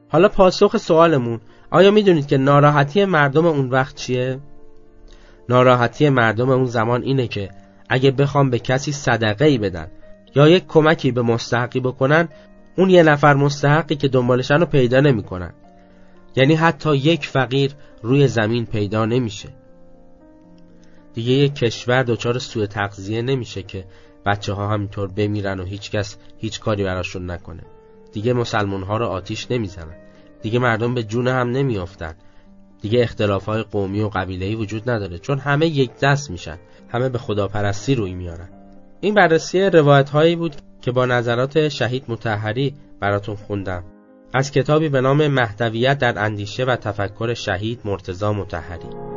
حالا پاسخ سوالمون، آیا میدونید که ناراحتی مردم اون وقت چیه؟ ناراحتی مردم اون زمان اینه که اگه بخوام به کسی صدقه‌ای بدن یا یک کمکی به مستحقی بکنن، اون یه نفر مستحقی که دنبالشن رو پیدا نمی‌کنن. یعنی حتی یک فقیر روی زمین پیدا نمیشه. دیگه یک کشور دچار سوء تغذیه نمیشه که بچه‌ها همینطور بمیرن و هیچکس هیچ کاری براشون نکنه. دیگه مسلمان‌ها رو آتیش نمیزنن. دیگه مردم به جون هم نمیافتن. دیگه اختلاف‌های قومی و قبیله‌ای وجود نداره، چون همه یک دست میشن، همه به خداپرستی روی میارن. این بررسی روایت‌هایی بود که با نظرات شهید مطهری براتون خوندم از کتابی به نام مهدویت در اندیشه و تفکر شهید مرتضی مطهری.